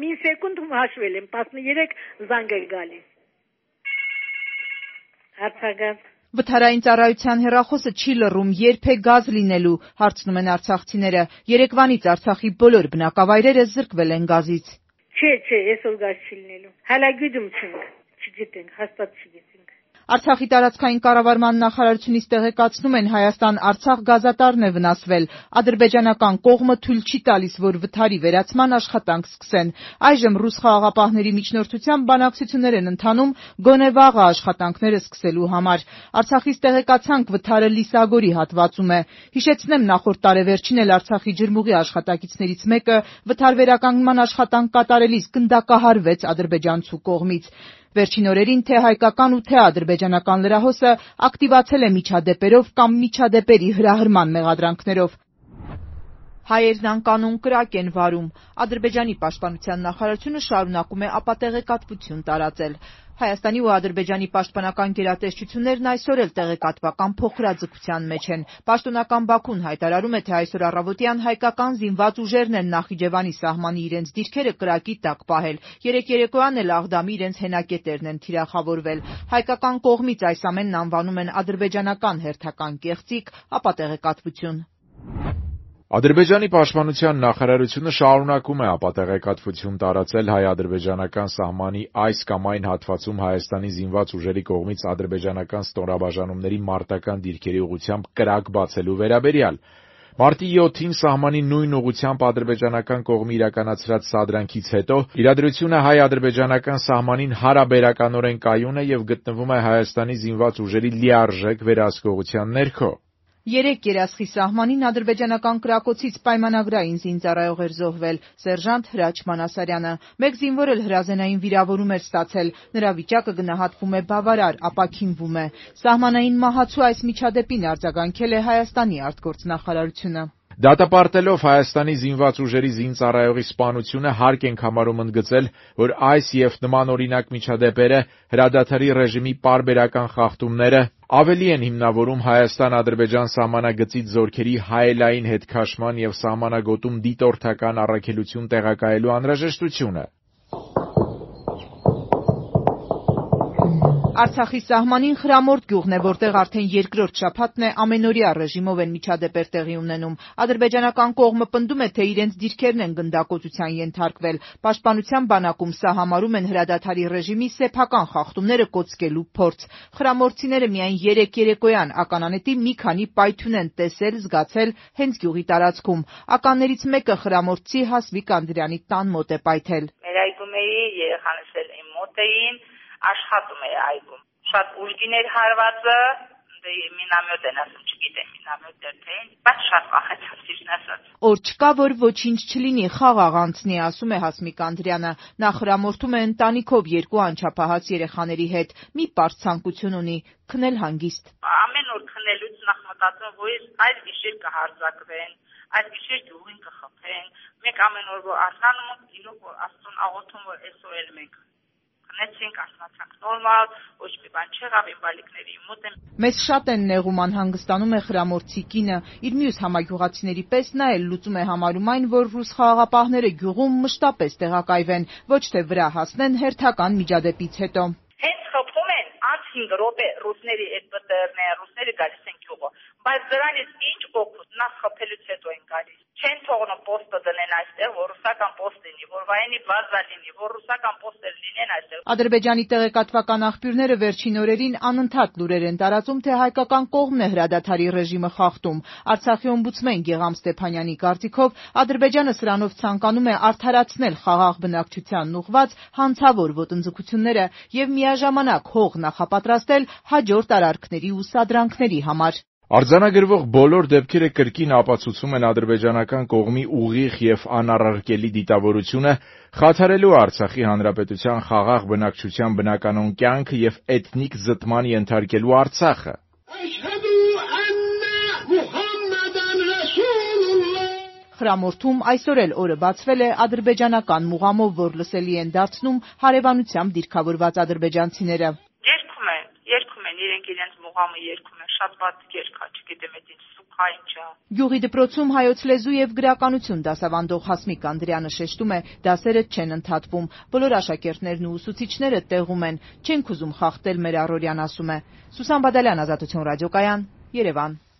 մի սեկունդում հաշվել եմ, 13 զանգ է գալիս։ Արձագանք։ Վթարային ծառայության հեռախոսը չի լռում, երբ է գազ լինելու, հարցնում են արցախցիները։ Երեկվանից Արցախի բոլոր բնակավայրերը զրկվել են գազից։ Չէ, այսօր գազ չի լինելու։ Հələ գիտում չենք, չգիտենք, հաստատ չգիտենք։ Արցախի տարածքային կառավարման նախարարությունից տեղեկացնում են, Հայաստան-Արցախ գազատարն է վնասվել։ Ադրբեջանական կողմը թույլ չի տալիս, որ վթարի վերացման աշխատանք սկսեն։ Այժմ ռուս խաղաղապահների միջնորդությամբ բանակցություններ են ընթանում գոնե վաղը աշխատանքները սկսելու համար։ Արցախից տեղեկացանք, վթարը Լիսագորի հատվածում է։ Հիշեցնեմ, նախորդ տարեվերջին էլ Արցախի ջրմուղի աշխատակիցներից մեկը վթար վերականգնման աշխատանք կատարելիս գնդակահարվեց ադրբեջանցու կողմից։ Վերջին օրերին թե հայկական ու թե ադրբեջանական լրահոսը ակտիվացել է միջադեպերով կամ միջադեպերի հրահրման մեղադրանքներով։ Հայերն անկանոն կրակ են վարում։ Ադրբեջանի պաշտպանության նախարարությունը շարունակում է ապատեղեկատվություն տարածել։ Հայաստանի ու Ադրբեջանի պաշտպանական գերատեսչություններն այսօր էլ տեղեկատվական փոխհրաձգության մեջ են։ Պաշտոնական Բաքուն հայտարարում է, թե այսօր առավոտյան հայկական զինված ուժերն են Նախիջևանի սահմանի իրենց դիրքերը կրակի տակ պահել։ Երեկ երեկոյան էլ Աղդամի իրենց հենակետերն են թիրախավորվել։ Հայկական կողմից այս ամենն անվանում են ադրբեջանական հերթական կեղծիք, ապատեղեկատվություն։ Ադրբեջանի պաշտպանության նախարարությունը շարունակում է ապատեղեկատվություն տարածել հայ-ադրբեջանական սահմանի այս կամ այն հատվածում Հայաստանի զինված ուժերի կողմից ադրբեջանական ստորաբաժանումների մարտական դիրքերի ուղղությամբ կրակ բացելու վերաբերյալ։ Մարտի 7-ին սահմանի նույն ուղղությամբ ադրբեջանական կողմի իրականացրած սադրանքից հետո իրադրությունը հայ-ադրբեջանական սահմանին հարաբերականորեն կայուն է եւ գտնվում է Հայաստանի զինված ուժերի լիարժեք վերահսկողության ներքո։ Երեկ Երասխի սահմանին ադրբեջանական կրակոցից պայմանագրային զինծառայող էր զոհվել սերժանտ Հրաչ Մանասարյանը։ Մեկ զինվոր էլ հրազենային վիրավորում էր ստացել։ Նրա վիճակը գնահատվում է բավարար, ապաքինվում է։ Սահմանային մահացու այս միջադեպին արձագանքել է Հայաստանի արտգործնախարարությունը։ Դատապարտելով Հայաստանի զինված ուժերի զինծառայողի սպանությունը հարկ ենք համարում ընդգծել, որ այս եւ նմանօրինակ միջադեպերը հրադադարի ռեժիմի պարբերական խախտումները ավելի են հիմնավորում Հայաստան-Ադրբեջան սահմանագծից զորքերի հայելային հետքաշման եւ սահմանագոտում դիտորդական առաքելություն տեղակայելու անհրաժեշտությունը։ Արցախի սահմանին Խրամորդ գյուղն է, որտեղ արդեն երկրորդ շաբաթն է ամենօրյա ռեժիմով են միջադեպեր տեղի ունենում։ Ադրբեջանական կողմը պնդում է, թե իրենց դիրքերն են գնդակոծության ենթարկվել։ Պաշտպանության բանակում սա համարում են հրադադարի ռեժիմի սեփական խախտումները կոծկելու փորձ։ Խրամորդցիները միայն երեկ երեկոյան ականանետի մի քանի պայթյուն են տեսել, զգացել հենց գյուղի տարածքում։ Ականներից մեկը խրամորդցի Հասվիկ Անդրյանի տան մոտ է պայթել։ Մեր այգում էի, երեխաներս էլ իմ մոտ էին, աշխատում էր այգում։ Շատ ուժգին էր հարվածը, մինամյոտ են ասում, չգիտեմ մինամյոտ էր թե, բայց շատ վախեցա ճիշտ ասած։ Օր չկա, որ ոչինչ չլինի, խաղաղ անցնի, ասում է Հասմիկ Անդրյանը։ Նա խրամորդում է ընտանիքով երկու անչափահաս երեխաների հետ։ Մի պարզ ցանկություն ունի՝ քնել հանգիստ։ Ամեն օր քնելուց նախ մտածում, որ այս գիշեր կհարձակվեն, այս գիշեր գյուղին կխփեն։ Մենք ամեն օր որ արթանում ենք, իրոք Աստծուն աղոթում, որ այսօր էլ մենք քնեցինք, ասացանք նորմալ, ոչ մի բան չեղավ, իմ բալիկների մոտ եմ։ Մեզ շատ են նեղում, անհանգստանում է խրամորդցի կինը։ Իր մյուս համագյուղացիների պես նա էլ լուծում է համարում այն, որ ռուս խաղաղապահները գյուղում մշտապես տեղակայվեն, ոչ թե վրա հասնեն հերթական միջադեպից հետո։ Հենց խփում են, անց 5 րոպե ռուսների այդ բտերներ, ռուսները գալիս են գյուղը, բայց դրանից ինչ օգուտ, նախ խփելուց հետո են գալիս։ Չեն թողնում պոստը դնեն այստեղ, որ ռուսական պոստ լինի, որ վայենի բազա լինի, որ ռուսական պոստեր լինեն այստեղ։ Ադրբեջանի տեղեկատվական աղբյուրները վերջին օրերին անընդհատ լուրեր են տարածում, թե հայկական կողմն է հրադադարի ռեժիմը խախտում։ Արցախի օմբուդսմեն Գեգամ Ստեփանյանի կարծիքով Ադրբեջանը սրանով ցանկանում է արդարացնել խաղաղ բնակչությանն ուղղված հանցավոր ոտնձգությունները եւ միաժամանակ հող նախապատրաստել հաջորդ արարքների ու սադրանքների համար։ Արձանագրվող բոլոր դեպքերը կրկին ապացուցում են ադրբեջանական կողմի ուղիղ եւ անառարկելի դիտավորությունը խաթարելու Արցախի հանրապետության խաղաղ բնակչության բնականոն կյանքը եւ էթնիկ զտման ենթարկելու Արցախը։ Խրամորդում այսօր էլ օրը բացվել է ադրբեջանական մուղամով, որ լսելի են դարձնում հարևանությամբ դիրքավորված ադրբեջանցիները։ Երգում են, իրենք իրենց մուղամը երգում են, շատ բաց երգա, չգիտեմ, այդ ինչ սուք հայ չէ։ Գյուղի դպրոցում հայոց լեզու եւ գրականություն դասավանդող Հասմիկ Անդրյանը շեշտում է, դասերը չեն ընդհատվում, բոլոր աշակերտներն ու ուսուցիչները տեղում են, չենք ուզում խախտել մեր առօրյան, ասում է։ Սուսան Բադալյան, Ազատություն ռադիոկայան, Երևան։